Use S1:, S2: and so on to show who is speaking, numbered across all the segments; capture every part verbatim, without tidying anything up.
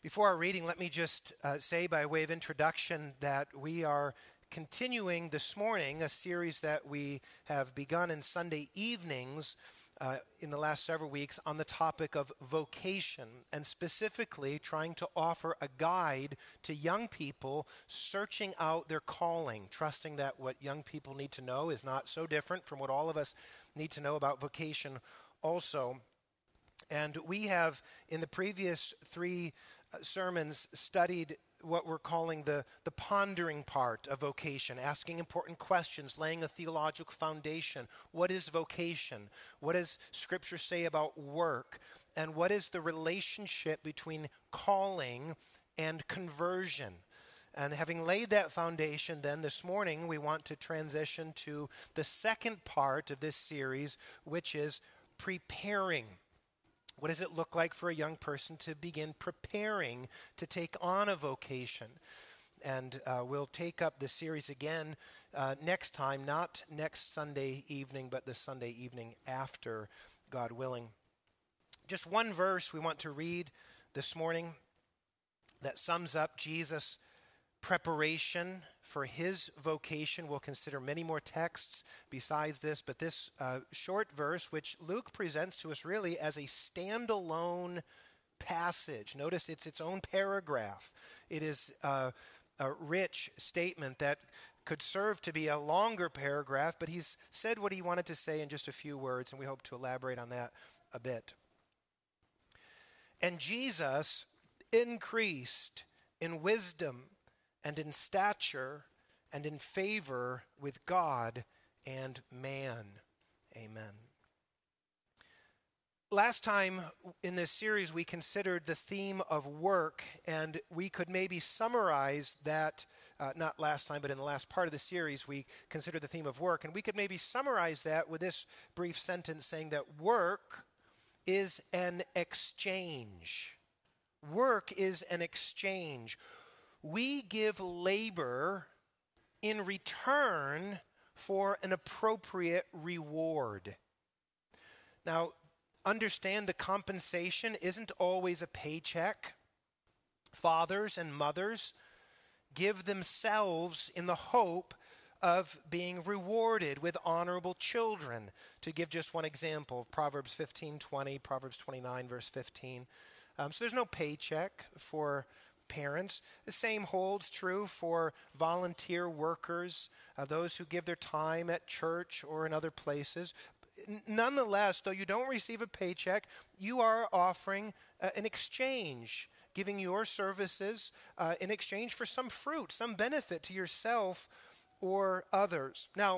S1: Before our reading, let me just uh, say by way of introduction that we are continuing this morning a series that we have begun in Sunday evenings uh, in the last several weeks on the topic of vocation, and specifically trying to offer a guide to young people searching out their calling, trusting that what young people need to know is not so different from what all of us need to know about vocation also. And we have, in the previous three uh, sermons, studied what we're calling the, the pondering part of vocation, asking important questions, laying a theological foundation. What is vocation? What does Scripture say about work? And what is the relationship between calling and conversion? And having laid that foundation, then this morning we want to transition to the second part of this series, which is preparing. What does it look like for a young person to begin preparing to take on a vocation? And uh, we'll take up this series again uh, next time, not next Sunday evening, but the Sunday evening after, God willing. Just one verse we want to read this morning that sums up Jesus' preparation for his vocation. We'll consider many more texts besides this, but this uh, short verse, which Luke presents to us really as a standalone passage. Notice it's its own paragraph. It is uh, a rich statement that could serve to be a longer paragraph, but he's said what he wanted to say in just a few words, and we hope to elaborate on that a bit. And Jesus increased in wisdom and in stature, and in favor with God and man. Amen. Last time in this series, we considered the theme of work, and we could maybe summarize that, uh, not last time, but in the last part of the series, we considered the theme of work, and we could maybe summarize that with this brief sentence saying that work is an exchange. Work is an exchange. We give labor in return for an appropriate reward. Now, understand the compensation isn't always a paycheck. Fathers and mothers give themselves in the hope of being rewarded with honorable children. To give just one example, Proverbs fifteen twenty, Proverbs twenty-nine, verse fifteen. Um, so there's no paycheck for parents. The same holds true for volunteer workers, uh, those who give their time at church or in other places. N- nonetheless, though you don't receive a paycheck, you are offering uh, an exchange, giving your services uh, in exchange for some fruit, some benefit to yourself or others. Now,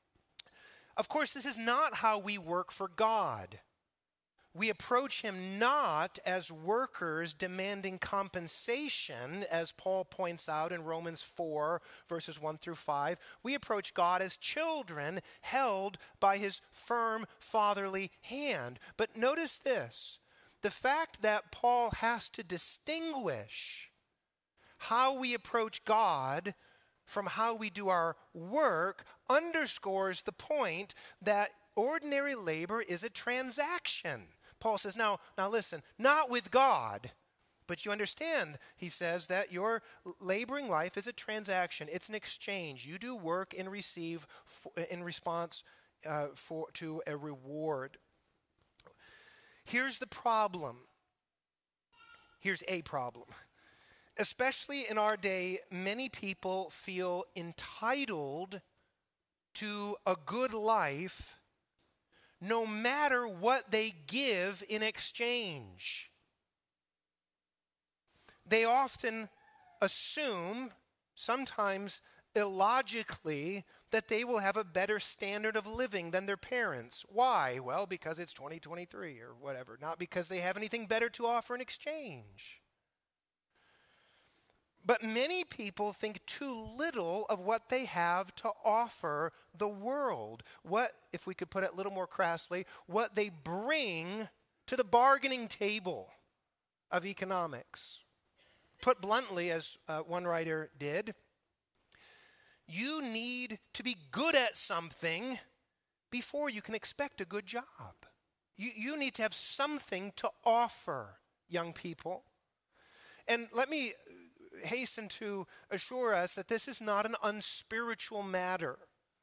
S1: of course, this is not how we work for God. We approach him not as workers demanding compensation, as Paul points out in Romans four, verses one through five. We approach God as children held by his firm fatherly hand. But notice this, the fact that Paul has to distinguish how we approach God from how we do our work underscores the point that ordinary labor is a transaction. Paul says, now, now listen, not with God, but you understand, he says, that your laboring life is a transaction. It's an exchange. You do work and receive for, in response uh, for to a reward. Here's the problem. Here's a problem. Especially in our day, many people feel entitled to a good life no matter what they give in exchange. They often assume, sometimes illogically, that they will have a better standard of living than their parents. Why? Well, because it's twenty twenty-three or whatever, not because they have anything better to offer in exchange. But many people think too little of what they have to offer the world. What, if we could put it a little more crassly, what they bring to the bargaining table of economics. Put bluntly, as uh, one writer did, you need to be good at something before you can expect a good job. You, you need to have something to offer young people. And let me hasten to assure us that this is not an unspiritual matter.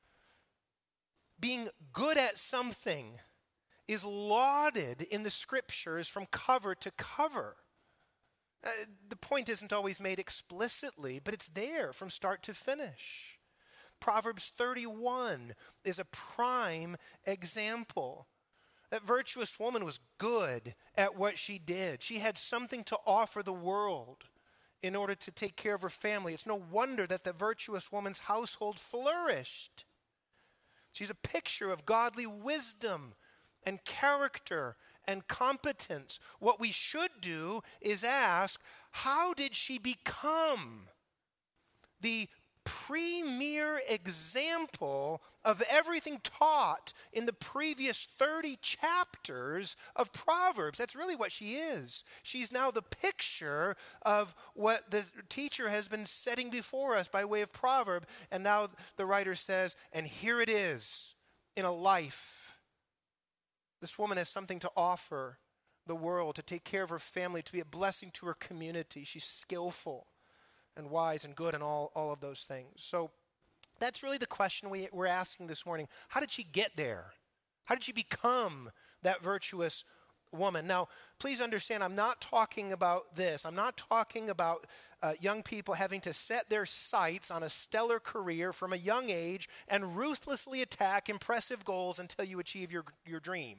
S1: Being good at something is lauded in the scriptures from cover to cover. Uh, the point isn't always made explicitly, but it's there from start to finish. Proverbs thirty-one is a prime example. That virtuous woman was good at what she did. She had something to offer the world in order to take care of her family. It's no wonder that the virtuous woman's household flourished. She's a picture of godly wisdom and character and competence. What we should do is ask, how did she become the premier example of everything taught in the previous thirty chapters of Proverbs? That's really what she is. She's now the picture of what the teacher has been setting before us by way of proverb. And now the writer says, and here it is in a life. This woman has something to offer the world, to take care of her family, to be a blessing to her community. She's skillful and wise and good and all, all of those things. So that's really the question we, we're asking this morning. How did she get there? How did she become that virtuous woman? Now, please understand, I'm not talking about this. I'm not talking about uh, young people having to set their sights on a stellar career from a young age and ruthlessly attack impressive goals until you achieve your, your dream.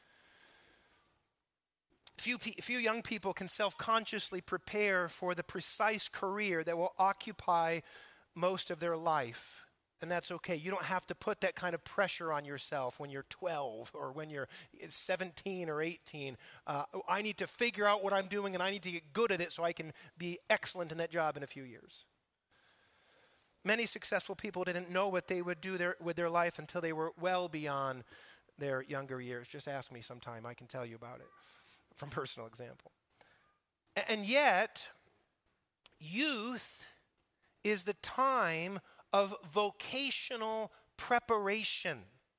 S1: Few, few young people can self-consciously prepare for the precise career that will occupy most of their life. And that's okay. You don't have to put that kind of pressure on yourself when you're twelve or when you're seventeen or eighteen. Uh, I need to figure out what I'm doing and I need to get good at it so I can be excellent in that job in a few years. Many successful people didn't know what they would do their, with their life until they were well beyond their younger years. Just ask me sometime. I can tell you about it from personal example. And yet, youth is the time of vocational preparation.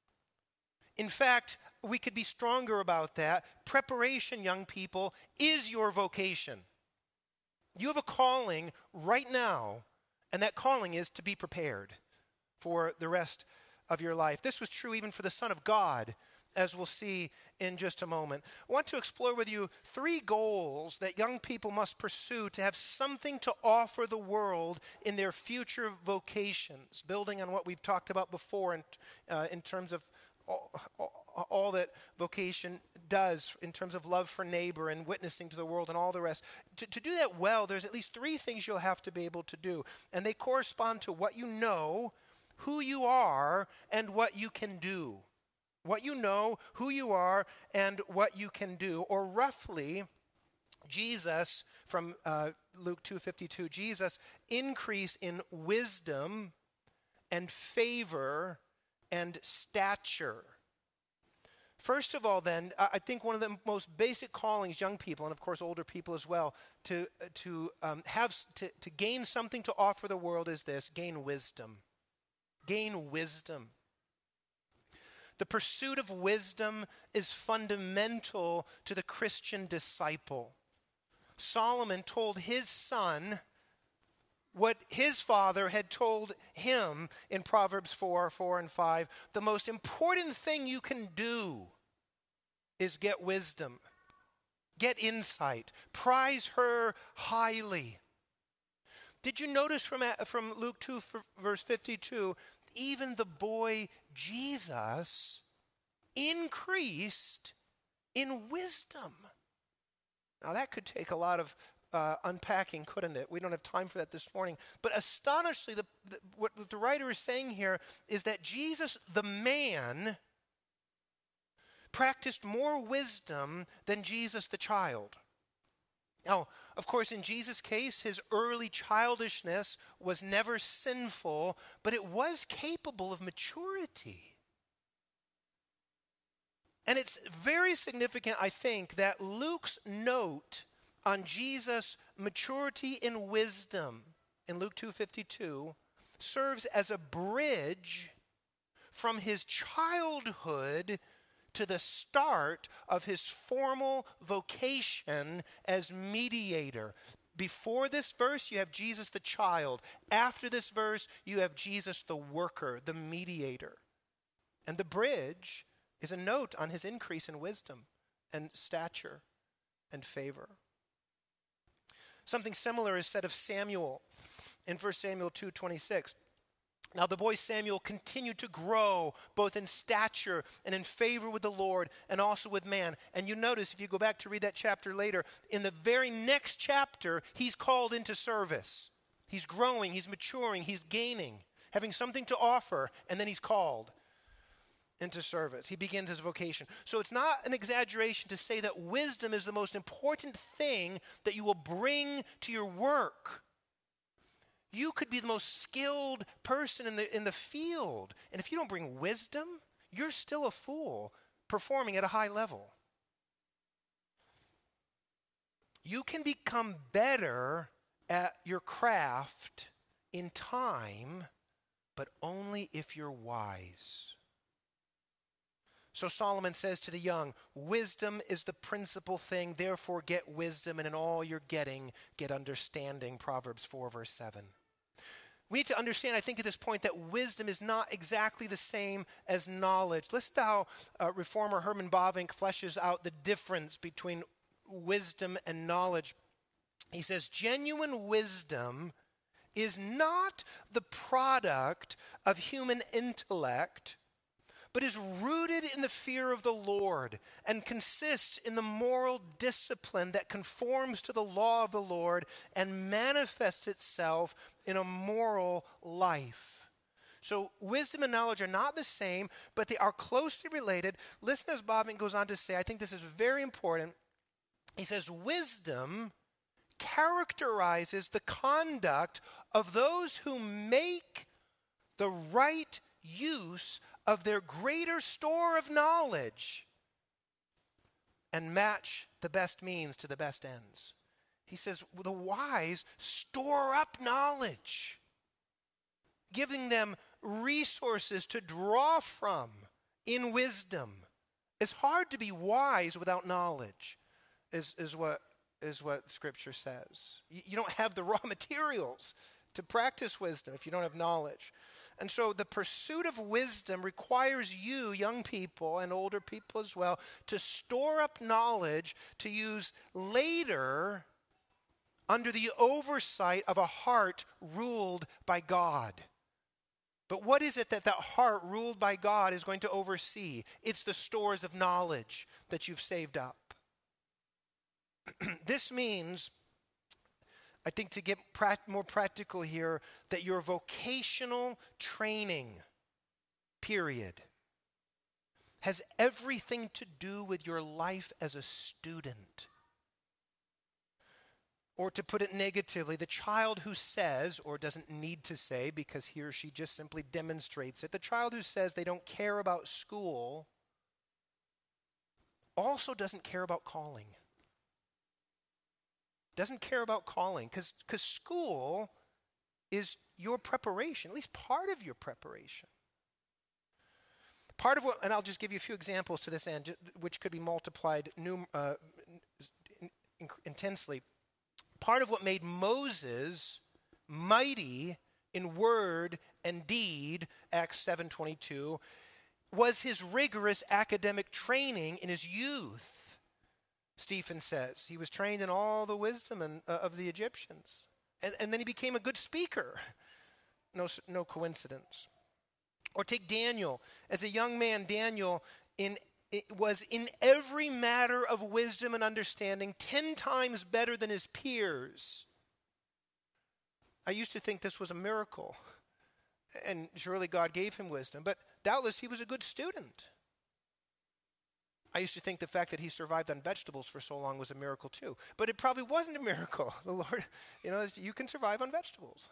S1: In fact, we could be stronger about that. Preparation, young people, is your vocation. You have a calling right now, and that calling is to be prepared for the rest of your life. This was true even for the Son of God, as we'll see in just a moment. I want to explore with you three goals that young people must pursue to have something to offer the world in their future vocations, building on what we've talked about before in, uh, in terms of all, all, all that vocation does in terms of love for neighbor and witnessing to the world and all the rest. To, to do that well, there's at least three things you'll have to be able to do, and they correspond to what you know, who you are, and what you can do. What you know, who you are, and what you can do. Or roughly, Jesus, from uh, Luke two fifty-two, Jesus increase in wisdom and favor and stature. First of all, then, I think one of the most basic callings, young people, and of course older people as well, to, to, um, have, to, to gain something to offer the world is this: gain wisdom. Gain wisdom. The pursuit of wisdom is fundamental to the Christian disciple. Solomon told his son what his father had told him in Proverbs four, four and five. The most important thing you can do is get wisdom, get insight, prize her highly. Did you notice from, from Luke two, verse fifty-two, even the boy Jesus increased in wisdom? Now that could take a lot of uh, unpacking, couldn't it? We don't have time for that this morning. But astonishingly, the, the, what the writer is saying here is that Jesus, the man, practiced more wisdom than Jesus, the child. Now, of course, in Jesus' case, his early childishness was never sinful, but it was capable of maturity. And it's very significant, I think, that Luke's note on Jesus' maturity in wisdom in Luke two fifty-two serves as a bridge from his childhood to the start of his formal vocation as mediator. Before this verse, you have Jesus the child. After this verse, you have Jesus the worker, the mediator. And the bridge is a note on his increase in wisdom and stature and favor. Something similar is said of Samuel in First Samuel two twenty-six. Now the boy Samuel continued to grow both in stature and in favor with the Lord and also with man. And you notice, if you go back to read that chapter later, in the very next chapter, he's called into service. He's growing, he's maturing, he's gaining, having something to offer, and then he's called into service. He begins his vocation. So it's not an exaggeration to say that wisdom is the most important thing that you will bring to your work. You could be the most skilled person in the in the field, and if you don't bring wisdom, you're still a fool performing at a high level. You can become better at your craft in time, but only if you're wise. So Solomon says to the young, wisdom is the principal thing, therefore get wisdom, and in all you're getting, get understanding, Proverbs four, verse seven. We need to understand, I think, at this point that wisdom is not exactly the same as knowledge. Listen to how uh, reformer Herman Bavinck fleshes out the difference between wisdom and knowledge. He says, genuine wisdom is not the product of human intellect, but is rooted in the fear of the Lord and consists in the moral discipline that conforms to the law of the Lord and manifests itself in a moral life. So wisdom and knowledge are not the same, but they are closely related. Listen as Bavinck goes on to say, I think this is very important. He says, wisdom characterizes the conduct of those who make the right use of their greater store of knowledge and match the best means to the best ends. He says, the wise store up knowledge, giving them resources to draw from in wisdom. It's hard to be wise without knowledge, is, is, what, is what Scripture says. You, you don't have the raw materials to practice wisdom if you don't have knowledge. And so the pursuit of wisdom requires you, young people and older people as well, to store up knowledge to use later under the oversight of a heart ruled by God. But what is it that that heart ruled by God is going to oversee? It's the stores of knowledge that you've saved up. This means, I think, to get prat- more practical here, that your vocational training period has everything to do with your life as a student. Or to put it negatively, the child who says, or doesn't need to say because he or she just simply demonstrates it, the child who says they don't care about school also doesn't care about calling. Doesn't care about calling, because because school is your preparation, at least part of your preparation. Part of what, and I'll just give you a few examples to this end, which could be multiplied num, uh, in, in, intensely. Part of what made Moses mighty in word and deed, Acts seven twenty-two, was his rigorous academic training in his youth. Stephen says he was trained in all the wisdom and, uh, of the Egyptians. And, and then he became a good speaker. No, no coincidence. Or take Daniel. As a young man, Daniel in, it was in every matter of wisdom and understanding ten times better than his peers. I used to think this was a miracle. And surely God gave him wisdom. But doubtless he was a good student. I used to think the fact that he survived on vegetables for so long was a miracle too. But it probably wasn't a miracle. The Lord, you know, you can survive on vegetables.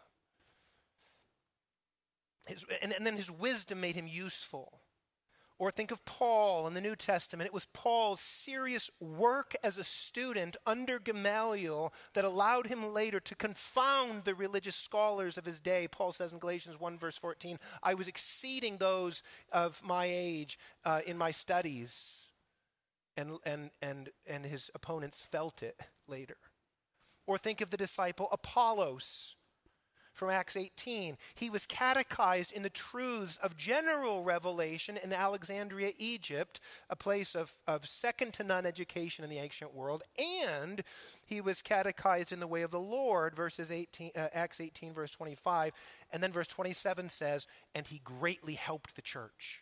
S1: His, and, and then his wisdom made him useful. Or think of Paul in the New Testament. It was Paul's serious work as a student under Gamaliel that allowed him later to confound the religious scholars of his day. Paul says in Galatians one verse fourteen, I was exceeding those of my age uh, in my studies. And, and, and, and his opponents felt it later. Or think of the disciple Apollos from Acts eighteen. He was catechized in the truths of general revelation in Alexandria, Egypt, a place of, of second to none education in the ancient world, and he was catechized in the way of the Lord, verses eighteen, uh, Acts eighteen, verse twenty-five, and then verse twenty-seven says, and he greatly helped the church.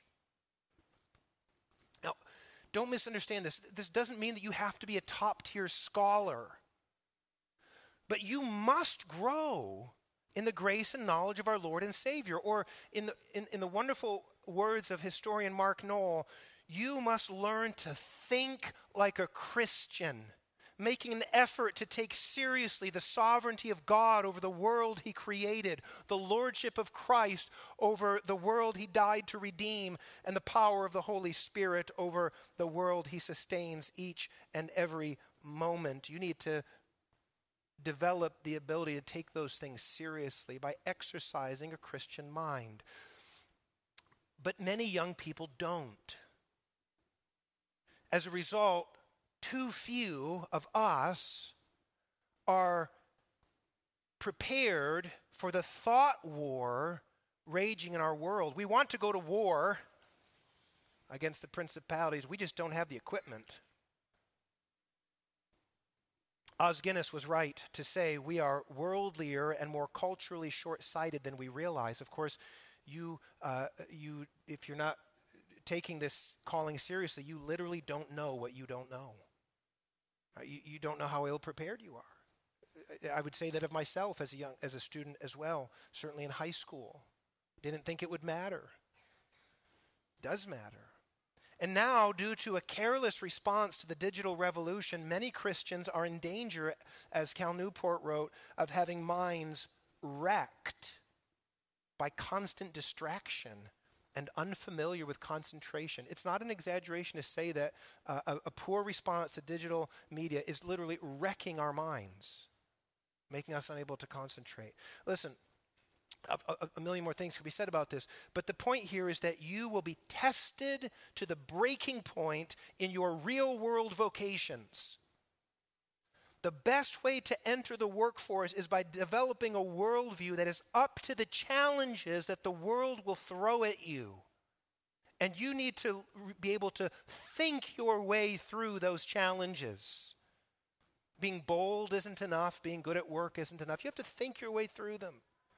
S1: Now, don't misunderstand this. This doesn't mean that you have to be a top-tier scholar, but you must grow in the grace and knowledge of our Lord and Savior. Or in the, in, in the wonderful words of historian Mark Knoll, you must learn to think like a Christian, making an effort to take seriously the sovereignty of God over the world he created, the lordship of Christ over the world he died to redeem, and the power of the Holy Spirit over the world he sustains each and every moment. You need to develop the ability to take those things seriously by exercising a Christian mind. But many young people don't. As a result, too few of us are prepared for the thought war raging in our world. We want to go to war against the principalities. We just don't have the equipment. Os Guinness was right to say we are worldlier and more culturally short-sighted than we realize. Of course, you, uh, you, if you're not taking this calling seriously, you literally don't know what you don't know. Uh, you, you don't know how ill-prepared you are. I would say that of myself as a young, as a student as well, certainly in high school. Didn't think it would matter. It does matter. And now, due to a careless response to the digital revolution, many Christians are in danger, as Cal Newport wrote, of having minds wrecked by constant distraction and unfamiliar with concentration. It's not an exaggeration to say that uh, a, a poor response to digital media is literally wrecking our minds, making us unable to concentrate. Listen, A, a, a million more things could be said about this, but the point here is that you will be tested to the breaking point in your real world vocations. The best way to enter the workforce is by developing a worldview that is up to the challenges that the world will throw at you. And you need to be able to think your way through those challenges. Being bold isn't enough. Being good at work isn't enough. You have to think your way through them.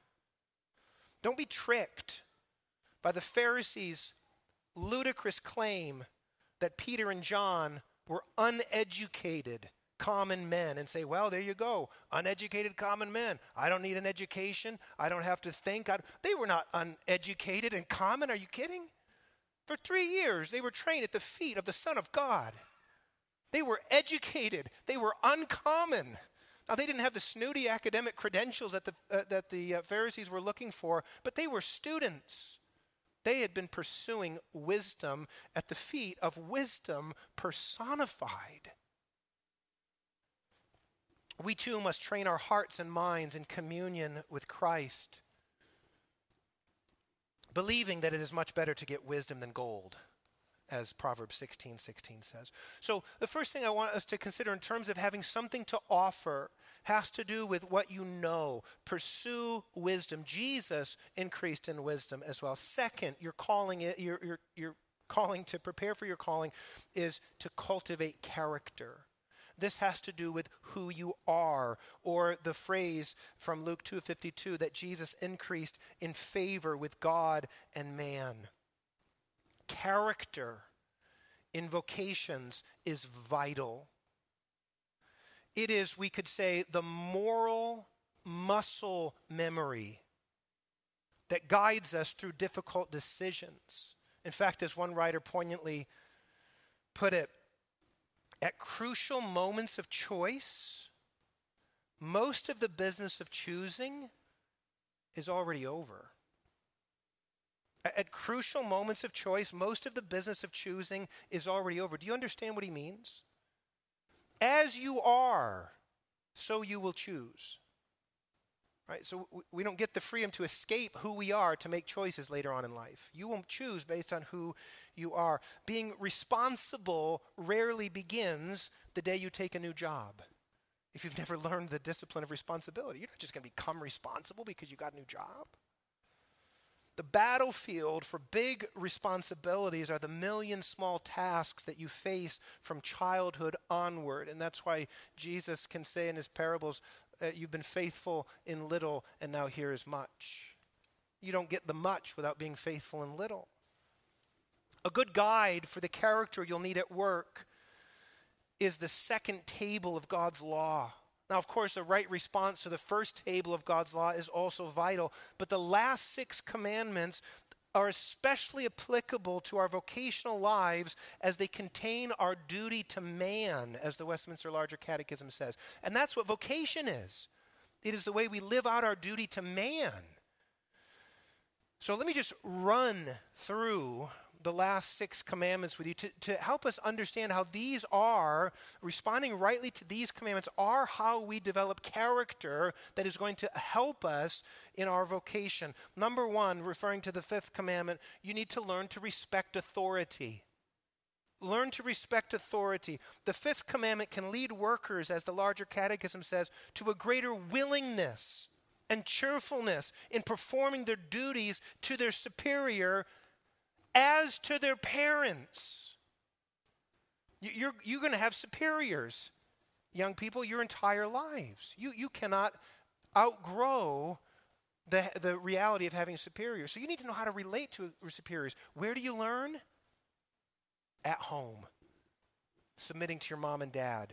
S1: Don't be tricked by the Pharisees' ludicrous claim that Peter and John were uneducated common men and say, well, there you go, uneducated common men. I don't need an education. I don't have to think. I, they were not uneducated and common. Are you kidding? For three years, they were trained at the feet of the Son of God. They were educated. They were uncommon. Now, they didn't have the snooty academic credentials that the, uh, that the uh, Pharisees were looking for, but they were students. They had been pursuing wisdom at the feet of wisdom personified. We too must train our hearts and minds in communion with Christ, believing that it is much better to get wisdom than gold, as Proverbs sixteen sixteen says. So the first thing I want us to consider in terms of having something to offer has to do with what you know. Pursue wisdom. Jesus increased in wisdom as well. Second, your calling, your, your, your calling to prepare for your calling is to cultivate character. This has to do with who you are, or the phrase from Luke two fifty-two that Jesus increased in favor with God and man. Character in vocations is vital. It is, we could say, the moral muscle memory that guides us through difficult decisions. In fact, as one writer poignantly put it, at crucial moments of choice, most of the business of choosing is already over. At crucial moments of choice, most of the business of choosing is already over. Do you understand what he means? As you are, so you will choose. Right? So we don't get the freedom to escape who we are to make choices later on in life. You will choose based on who you are. Being responsible rarely begins the day you take a new job. if you've never learned the discipline of responsibility. You're not just going to become responsible because you got a new job. The battlefield for big responsibilities are the million small tasks that you face from childhood onward. And that's why Jesus can say in his parables, uh, you've been faithful in little, and now here is much. You don't get the much without being faithful in little. A good guide for the character you'll need at work is the second table of God's law. Now, of course, the right response to the first table of God's law is also vital, but the last six commandments are especially applicable to our vocational lives as they contain our duty to man, as the Westminster Larger Catechism says. And that's what vocation is. It is the way we live out our duty to man. So let me just run through the last six commandments with you to, to help us understand how these are, responding rightly to these commandments, are how we develop character that is going to help us in our vocation. Number one, referring to the fifth commandment, you need to learn to respect authority. Learn to respect authority. The fifth commandment can lead workers, as the Larger Catechism says, to a greater willingness and cheerfulness in performing their duties to their superior as to their parents. You're, you're going to have superiors, young people, your entire lives. You, you cannot outgrow the, the reality of having superiors. So you need to know how to relate to superiors. Where do you learn? At home, submitting to your mom and dad.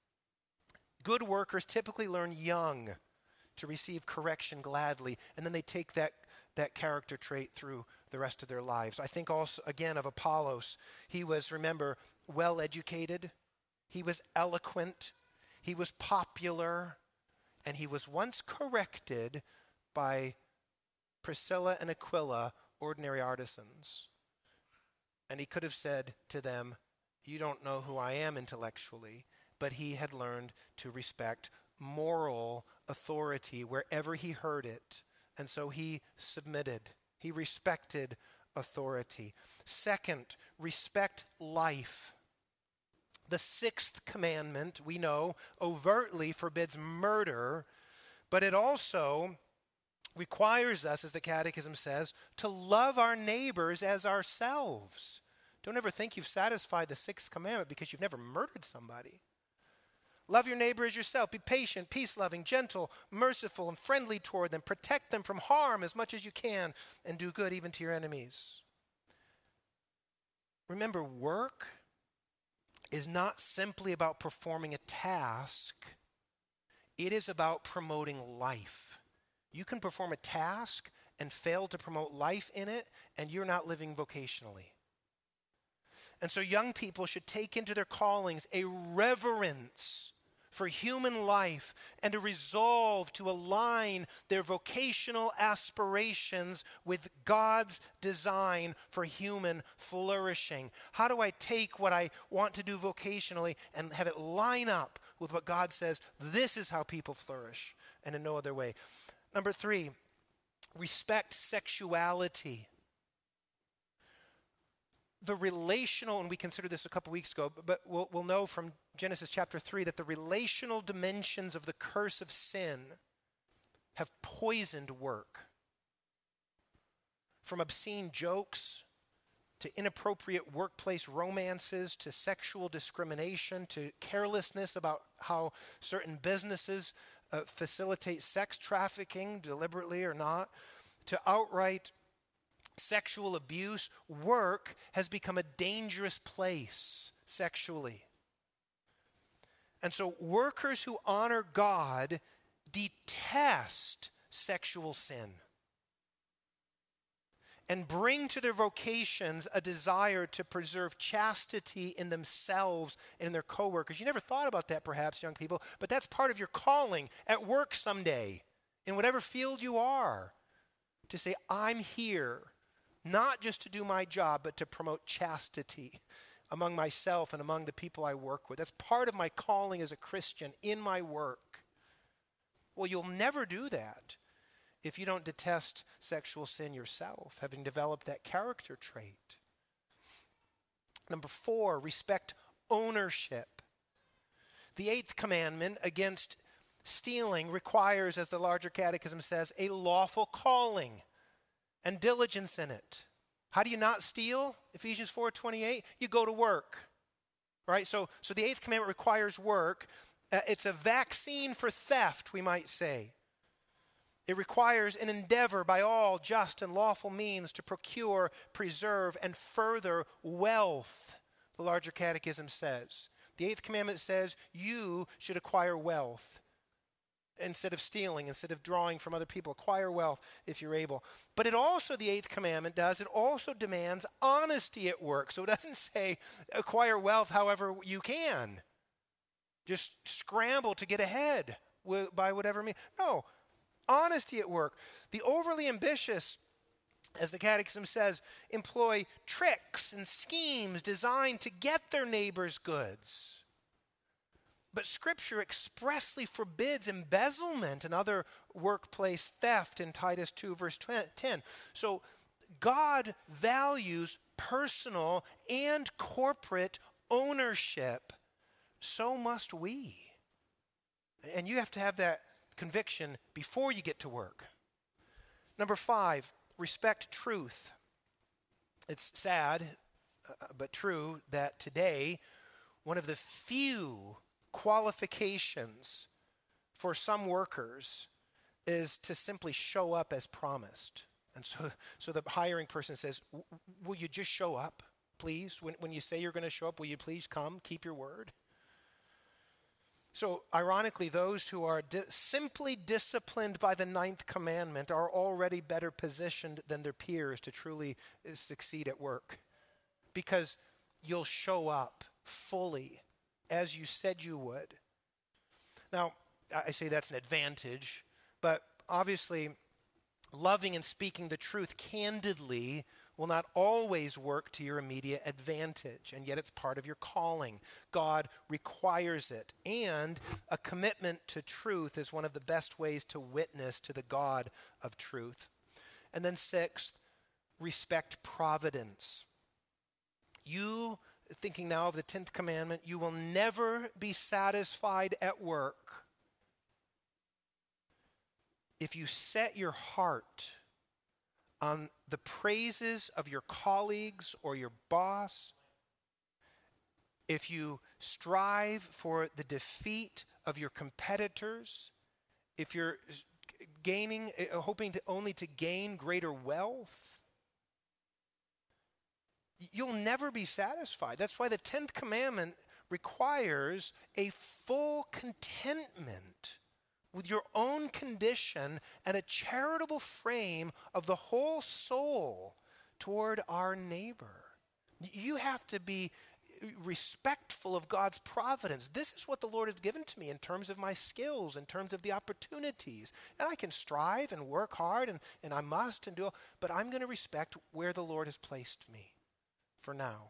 S1: Good workers typically learn young to receive correction gladly, and then they take that, that character trait through the rest of their lives. I think also, again, of Apollos. He was, remember, well-educated. He was eloquent. He was popular. And he was once corrected by Priscilla and Aquila, ordinary artisans. And he could have said to them, you don't know who I am intellectually, but he had learned to respect moral authority wherever he heard it. And so he submitted. He respected authority. Second, respect life. The sixth commandment, we know, overtly forbids murder, but it also requires us, as the Catechism says, to love our neighbors as ourselves. Don't ever think you've satisfied the sixth commandment because you've never murdered somebody. Love your neighbor as yourself. Be patient, peace-loving, gentle, merciful, and friendly toward them. Protect them from harm as much as you can, and do good even to your enemies. Remember, work is not simply about performing a task. It is about promoting life. You can perform a task and fail to promote life in it, and you're not living vocationally. And so young people should take into their callings a reverence for human life and a resolve to align their vocational aspirations with God's design for human flourishing. How do I take what I want to do vocationally and have it line up with what God says? This is how people flourish, and in no other way. Number three, respect sexuality. The relational, and we considered this a couple weeks ago, but we'll, we'll know from Genesis chapter three that the relational dimensions of the curse of sin have poisoned work. From obscene jokes to inappropriate workplace romances to sexual discrimination to carelessness about how certain businesses uh, facilitate sex trafficking, deliberately or not, to outright sexual abuse, work has become a dangerous place sexually. And so workers who honor God detest sexual sin and bring to their vocations a desire to preserve chastity in themselves and in their coworkers. You never thought about that perhaps, young people, but that's part of your calling at work someday, in whatever field you are, to say, I'm here not just to do my job, but to promote chastity among myself and among the people I work with. That's part of my calling as a Christian in my work. Well, you'll never do that if you don't detest sexual sin yourself, having developed that character trait. Number four, respect ownership. The eighth commandment against stealing requires, as the larger catechism says, a lawful calling and diligence in it. How do you not steal? Ephesians four twenty-eight, you go to work. Right? So, so the eighth commandment requires work. Uh, it's a vaccine for theft, we might say. It requires an endeavor by all just and lawful means to procure, preserve, and further wealth, the larger catechism says. The eighth commandment says you should acquire wealth instead of stealing, instead of drawing from other people. Acquire wealth if you're able. But it also, the eighth commandment does, it also demands honesty at work. So it doesn't say acquire wealth however you can. Just scramble to get ahead with, by whatever means. No, honesty at work. The overly ambitious, as the Catechism says, employ tricks and schemes designed to get their neighbor's goods. But Scripture expressly forbids embezzlement and other workplace theft in Titus two, verse ten. So God values personal and corporate ownership. So must we. And you have to have that conviction before you get to work. Number five, respect truth. It's sad, uh, but true, that today, one of the few qualifications for some workers is to simply show up as promised. And so, so the hiring person says, will you just show up, please? When, when you say you're going to show up, will you please come, keep your word? So ironically, those who are di- simply disciplined by the ninth commandment are already better positioned than their peers to truly uh, succeed at work, because you'll show up fully as you said you would. Now, I say that's an advantage, but obviously loving and speaking the truth candidly will not always work to your immediate advantage, and yet it's part of your calling. God requires it, and a commitment to truth is one of the best ways to witness to the God of truth. And then sixth, respect providence. You, thinking now of the tenth commandment, you will never be satisfied at work if you set your heart on the praises of your colleagues or your boss, if you strive for the defeat of your competitors, if you're gaining, hoping to only to gain greater wealth, you'll never be satisfied. That's why the tenth commandment requires a full contentment with your own condition and a charitable frame of the whole soul toward our neighbor. You have to be respectful of God's providence. This is what the Lord has given to me in terms of my skills, in terms of the opportunities. And I can strive and work hard, and, and I must, and do, but I'm going to respect where the Lord has placed me for now.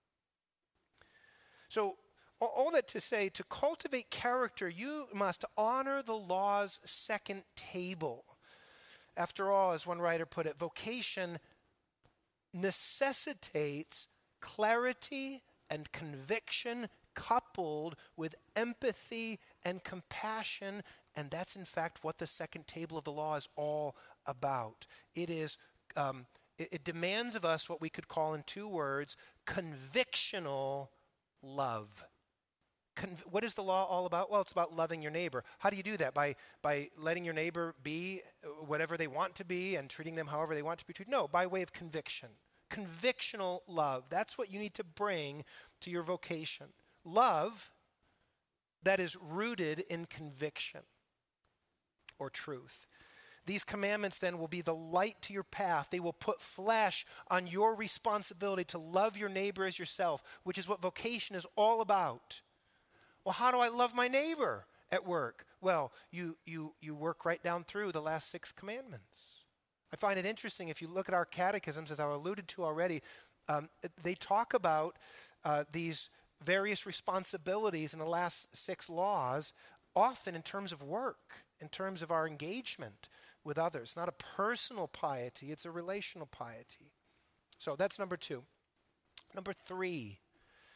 S1: So, all that to say, to cultivate character, you must honor the law's second table. After all, as one writer put it, vocation necessitates clarity and conviction coupled with empathy and compassion, and that's in fact what the second table of the law is all about. It is, um, it, it demands of us what we could call in two words, convictional love. Con- what is the law all about? Well, it's about loving your neighbor. How do you do that? By by letting your neighbor be whatever they want to be and treating them however they want to be treated? No, by way of conviction. Convictional love. That's what you need to bring to your vocation. Love that is rooted in conviction or truth. These commandments then will be the light to your path. They will put flesh on your responsibility to love your neighbor as yourself, which is what vocation is all about. Well, how do I love my neighbor at work? Well, you you you work right down through the last six commandments. I find it interesting, if you look at our catechisms, as I alluded to already, um, they talk about uh, these various responsibilities in the last six laws, often in terms of work, in terms of our engagement with others. Not a personal piety, it's a relational piety. So that's number two. Number three,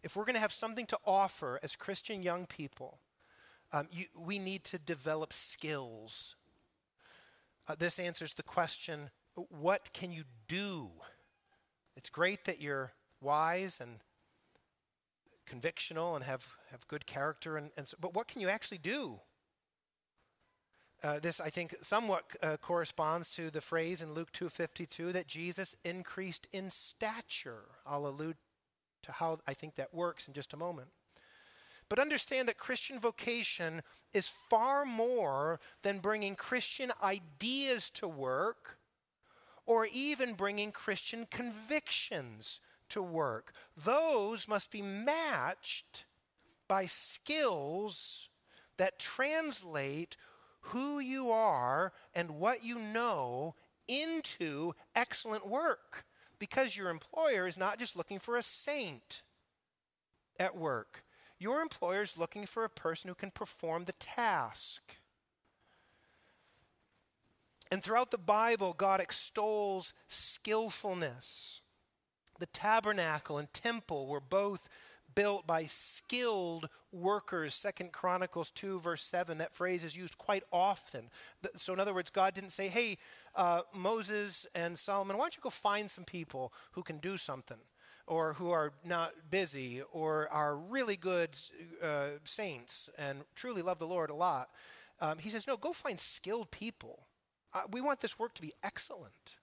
S1: If we're going to have something to offer as Christian young people, um, you, we need to develop skills. Uh, this answers the question, what can you do? It's great that you're wise and convictional and have, have good character, and, and so, but what can you actually do? Uh, this, I think, somewhat uh, corresponds to the phrase in Luke two fifty-two that Jesus increased in stature. I'll allude to how I think that works in just a moment. But understand that Christian vocation is far more than bringing Christian ideas to work or even bringing Christian convictions to work. Those must be matched by skills that translate who you are and what you know into excellent work. Because your employer is not just looking for a saint at work. Your employer is looking for a person who can perform the task. And throughout the Bible, God extols skillfulness. The tabernacle and temple were both built by skilled workers. Second Chronicles two verse seven, that phrase is used quite often. So in other words, God didn't say, hey, uh, Moses and Solomon, why don't you go find some people who can do something, or who are not busy, or are really good uh, saints and truly love the Lord a lot. Um, he says, no, go find skilled people. Uh, we want this work to be excellent.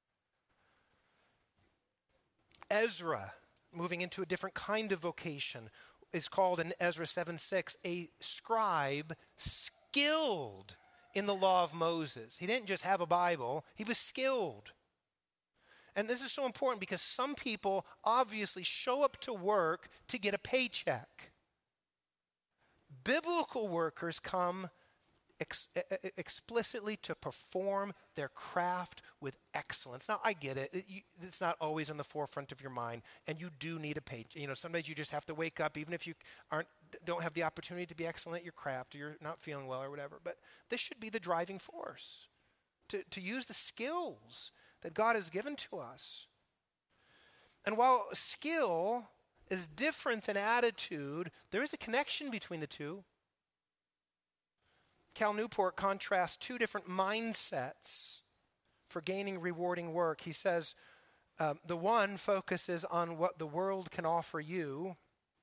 S1: Ezra, moving into a different kind of vocation, is called in Ezra seven six a scribe skilled in the law of Moses. He didn't just have a Bible, he was skilled. And this is so important because some people obviously show up to work to get a paycheck. Biblical workers come ex- explicitly to perform their craft with excellence. Now, I get it. it you, it's not always in the forefront of your mind, and you do need a pay. You know, sometimes you just have to wake up, even if you aren't don't have the opportunity to be excellent at your craft, or you're not feeling well or whatever. But this should be the driving force, to, to use the skills that God has given to us. And while skill is different than attitude, there is a connection between the two. Cal Newport contrasts two different mindsets for gaining rewarding work. He says um, the one focuses on what the world can offer you,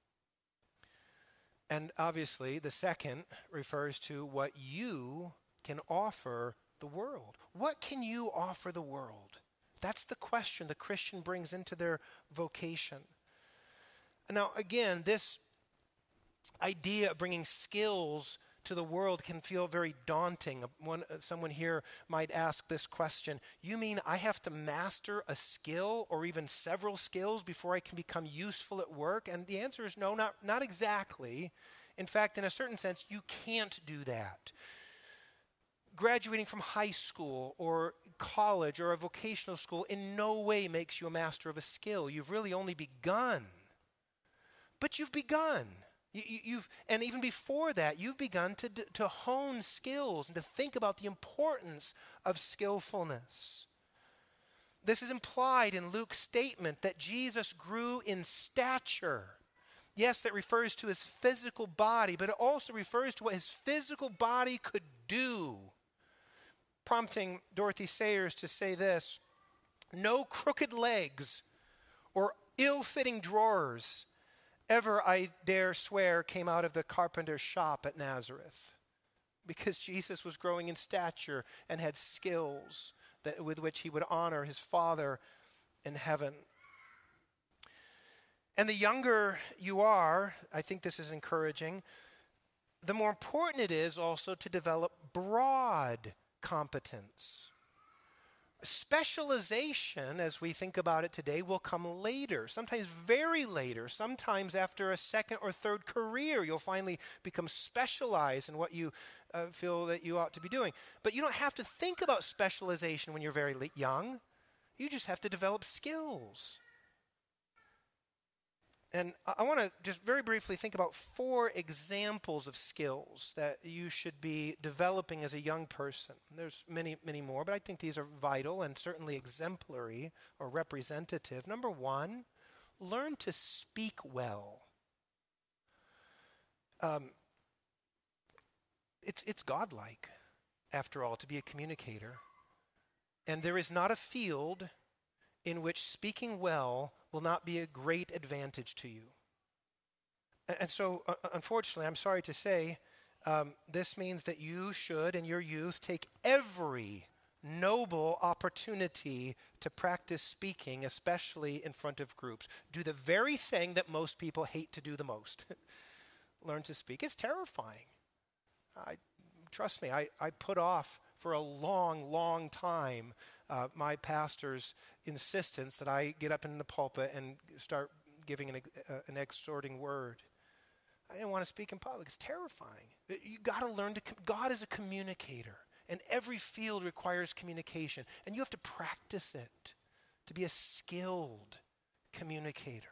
S1: and obviously the second refers to what you can offer the world. What can you offer the world? That's the question the Christian brings into their vocation. Now, again, this idea of bringing skills to the world can feel very daunting. One, someone here might ask this question: you mean I have to master a skill or even several skills before I can become useful at work? And the answer is no, not, not exactly. In fact, in a certain sense, you can't do that. Graduating from high school or college or a vocational school in no way makes you a master of a skill. You've really only begun. But you've begun. You, you, you've, and even before that, you've begun to, to hone skills and to think about the importance of skillfulness. This is implied in Luke's statement that Jesus grew in stature. Yes, that refers to his physical body, but it also refers to what his physical body could do. Prompting Dorothy Sayers to say this: no crooked legs or ill-fitting drawers ever, I dare swear, came out of the carpenter's shop at Nazareth, because Jesus was growing in stature and had skills that, with which he would honor his Father in heaven. And the younger you are, I think this is encouraging, the more important it is also to develop broad competence. Specialization, as we think about it today, will come later, sometimes very later, sometimes after a second or third career. You'll finally become specialized in what you uh, feel that you ought to be doing. But you don't have to think about specialization when you're very young. You just have to develop skills. And I want to just very briefly think about four examples of skills that you should be developing as a young person. There's many, many more, but I think these are vital and certainly exemplary or representative. Number one, learn to speak well. Um, it's, it's godlike, after all, to be a communicator. And there is not a field in which speaking well will not be a great advantage to you. And, and so, uh, unfortunately, I'm sorry to say, um, this means that you should, in your youth, take every noble opportunity to practice speaking, especially in front of groups. Do the very thing that most people hate to do the most. Learn to speak. It's terrifying. I, trust me, I, I put off for a long, long time uh, my pastor's insistence that I get up in the pulpit and start giving an, uh, an exhorting word. I didn't want to speak in public. It's terrifying. You got to learn to, com- God is a communicator, and every field requires communication, and you have to practice it to be a skilled communicator.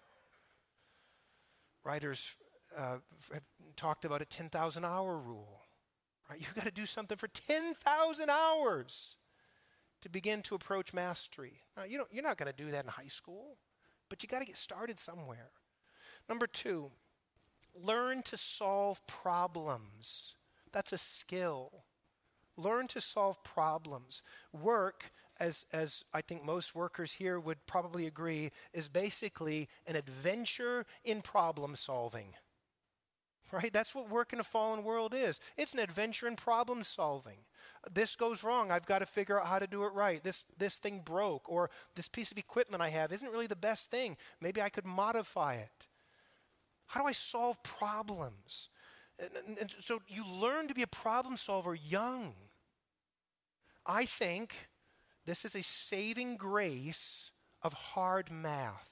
S1: Writers uh, have talked about a ten thousand hour rule. Right? You've got to do something for ten thousand hours to begin to approach mastery. Now, you don't, you're not going to do that in high school, but you got to get started somewhere. Number two, learn to solve problems. That's a skill. Learn to solve problems. Work, as, as I think most workers here would probably agree, is basically an adventure in problem solving. Right? That's what work in a fallen world is. It's an adventure in problem solving. This goes wrong. I've got to figure out how to do it right. This this thing broke, or this piece of equipment I have isn't really the best thing. Maybe I could modify it. How do I solve problems? And, and, and so you learn to be a problem solver young. I think this is a saving grace of hard math.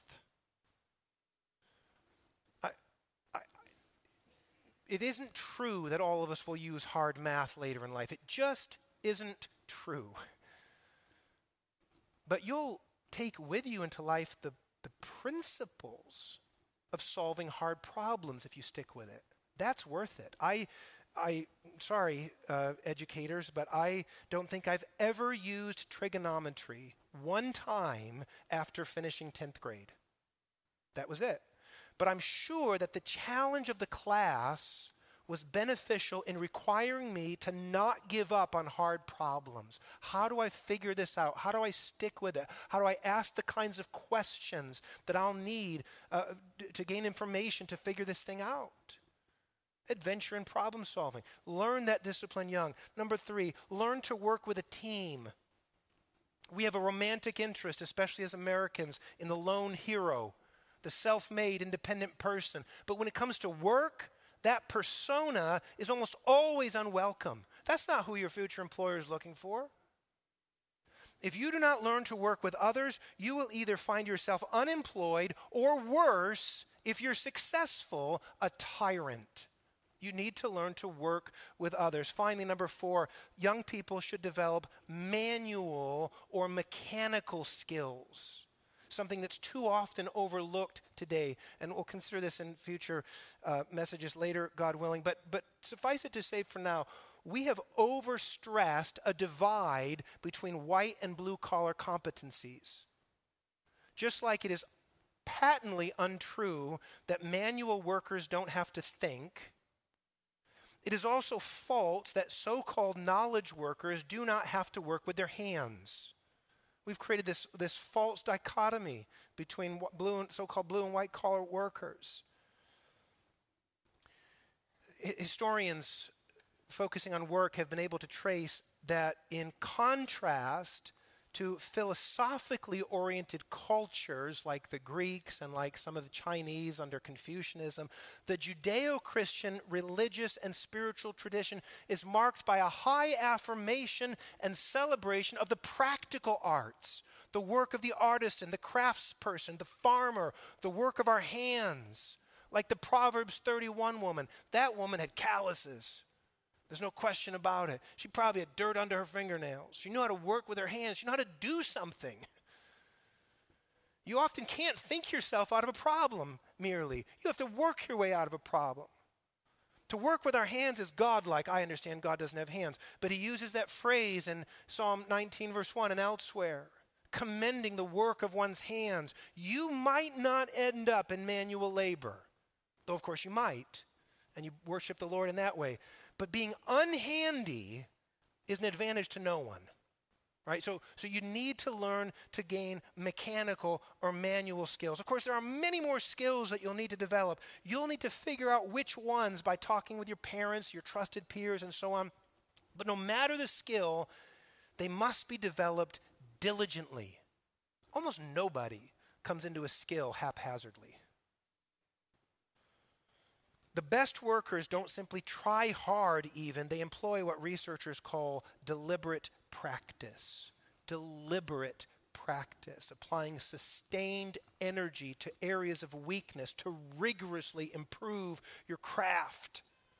S1: It isn't true that all of us will use hard math later in life. It just isn't true. But you'll take with you into life the, the principles of solving hard problems if you stick with it. That's worth it. I, I, sorry, uh, educators, but I don't think I've ever used trigonometry one time after finishing tenth grade. That was it. But I'm sure that the challenge of the class was beneficial in requiring me to not give up on hard problems. How do I figure this out? How do I stick with it? How do I ask the kinds of questions that I'll need uh, to gain information to figure this thing out? Adventure in problem solving. Learn that discipline young. Number three, learn to work with a team. We have a romantic interest, especially as Americans, in the lone hero, the self-made, independent person. But when it comes to work, that persona is almost always unwelcome. That's not who your future employer is looking for. If you do not learn to work with others, you will either find yourself unemployed or worse, if you're successful, a tyrant. You need to learn to work with others. Finally, number four, young people should develop manual or mechanical skills. Something that's too often overlooked today. And we'll consider this in future uh, messages later, God willing. But, but suffice it to say for now, we have overstressed a divide between white and blue collar competencies. Just like it is patently untrue that manual workers don't have to think, it is also false that so-called knowledge workers do not have to work with their hands. We've created this, this false dichotomy between blue and so-called blue and white collar workers. Historians focusing on work have been able to trace that in contrast to philosophically oriented cultures like the Greeks and like some of the Chinese under Confucianism, the Judeo-Christian religious and spiritual tradition is marked by a high affirmation and celebration of the practical arts, the work of the artisan, the craftsperson, the farmer, the work of our hands. Like the Proverbs thirty-one woman, that woman had calluses. There's no question about it. She probably had dirt under her fingernails. She knew how to work with her hands. She knew how to do something. You often can't think yourself out of a problem merely. You have to work your way out of a problem. To work with our hands is godlike. I understand God doesn't have hands, but he uses that phrase in Psalm nineteen verse one and elsewhere, commending the work of one's hands. You might not end up in manual labor, though of course you might. and you worship the Lord in that way. But being unhandy is an advantage to no one, right? So, so you need to learn to gain mechanical or manual skills. Of course, there are many more skills that you'll need to develop. You'll need to figure out which ones by talking with your parents, your trusted peers, and so on. But no matter the skill, they must be developed diligently. Almost nobody comes into a skill haphazardly. The best workers don't simply try hard even. They employ what researchers call deliberate practice. Deliberate practice, applying sustained energy to areas of weakness to rigorously improve your craft.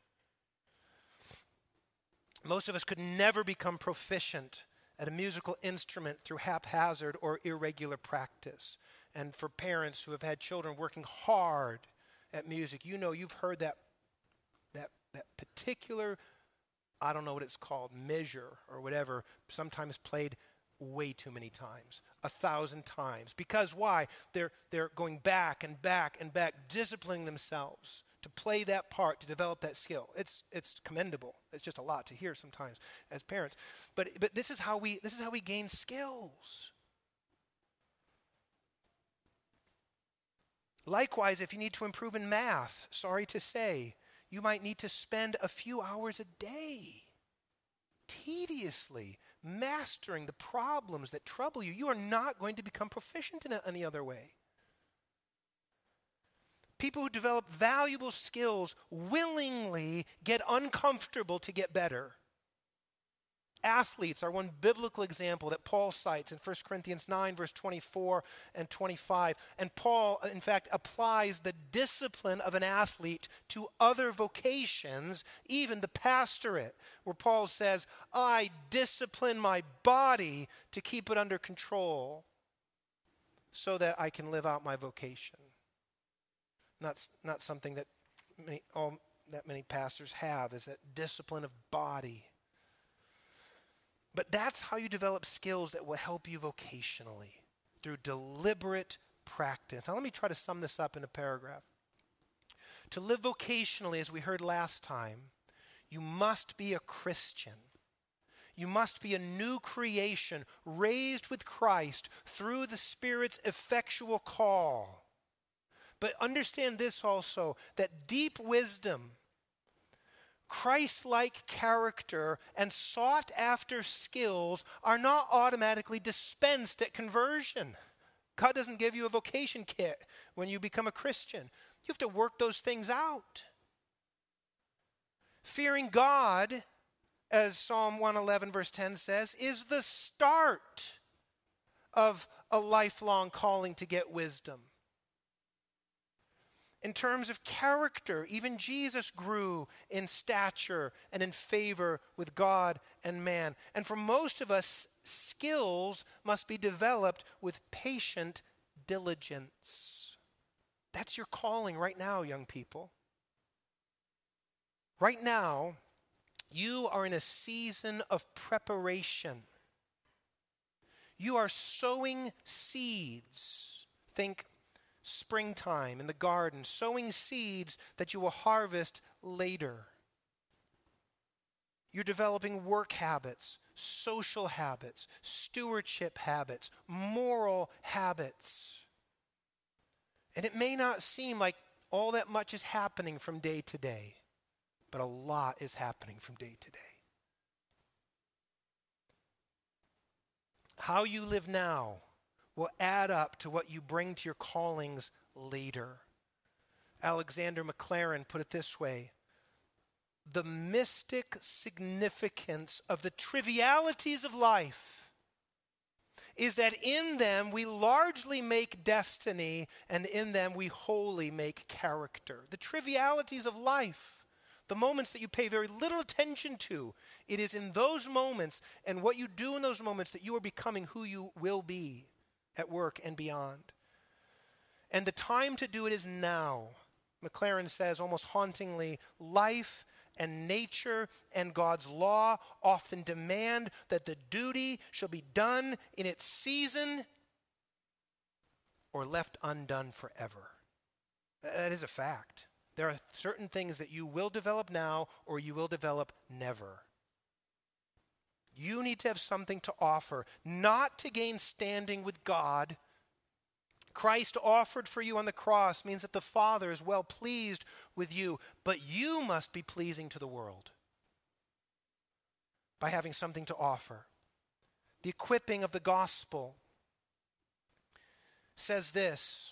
S1: Most of us could never become proficient at a musical instrument through haphazard or irregular practice. And for parents who have had children working hard at music, you know, you've heard that, that, that particular, I don't know what it's called, measure or whatever, sometimes played way too many times, a thousand times. Because why? They're, they're going back and back and back, disciplining themselves to play that part, to develop that skill. It's, it's commendable. It's just a lot to hear sometimes as parents. But, but this is how we, this is how we gain skills. Likewise, if you need to improve in math, sorry to say, you might need to spend a few hours a day tediously mastering the problems that trouble you. You are not going to become proficient in it any other way. People who develop valuable skills willingly get uncomfortable to get better. Athletes are one biblical example that Paul cites in First Corinthians nine, verse twenty-four and twenty-five. And Paul, in fact, applies the discipline of an athlete to other vocations, even the pastorate, where Paul says, I discipline my body to keep it under control so that I can live out my vocation. Not, not something that many, all, that many pastors have, is that discipline of body. But that's how you develop skills that will help you vocationally, through deliberate practice. Now let me try to sum this up in a paragraph. To live vocationally, as we heard last time, you must be a Christian. You must be a new creation, raised with Christ through the Spirit's effectual call. But understand this also, that deep wisdom, Christ-like character, and sought-after skills are not automatically dispensed at conversion. God doesn't give you a vocation kit when you become a Christian. You have to work those things out. Fearing God, as Psalm one eleven verse ten says, is the start of a lifelong calling to get wisdom. In terms of character, even Jesus grew in stature and in favor with God and man. And for most of us, skills must be developed with patient diligence. That's your calling right now, young people. Right now, you are in a season of preparation. You are sowing seeds. Think springtime in the garden, sowing seeds that you will harvest later. You're developing work habits, social habits, stewardship habits, moral habits. And it may not seem like all that much is happening from day to day, but a lot is happening from day to day. How you live now will add up to what you bring to your callings later. Alexander McLaren put it this way: the mystic significance of the trivialities of life is that in them we largely make destiny, and in them we wholly make character. The trivialities of life, the moments that you pay very little attention to, it is in those moments and what you do in those moments that you are becoming who you will be at work and beyond. And the time to do it is now. McLaren says almost hauntingly, life and nature and God's law often demand that the duty shall be done in its season or left undone forever. That is a fact. There are certain things that you will develop now or you will develop never. You need to have something to offer, not to gain standing with God. Christ offered for you on the cross means that the Father is well pleased with you, but you must be pleasing to the world by having something to offer. The equipping of the gospel says this: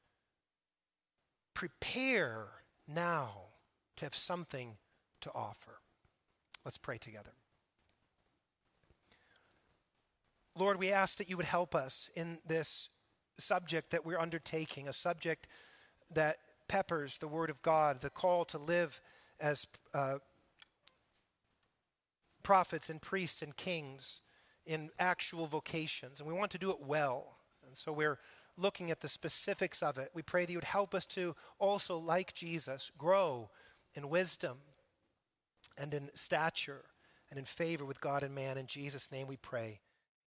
S1: prepare now to have something to offer. Let's pray together. Lord, we ask that you would help us in this subject that we're undertaking, a subject that peppers the Word of God, the call to live as uh, prophets and priests and kings in actual vocations. And we want to do it well. And so we're looking at the specifics of it. We pray that you would help us to also, like Jesus, grow in wisdom and in stature and in favor with God and man. In Jesus' name we pray.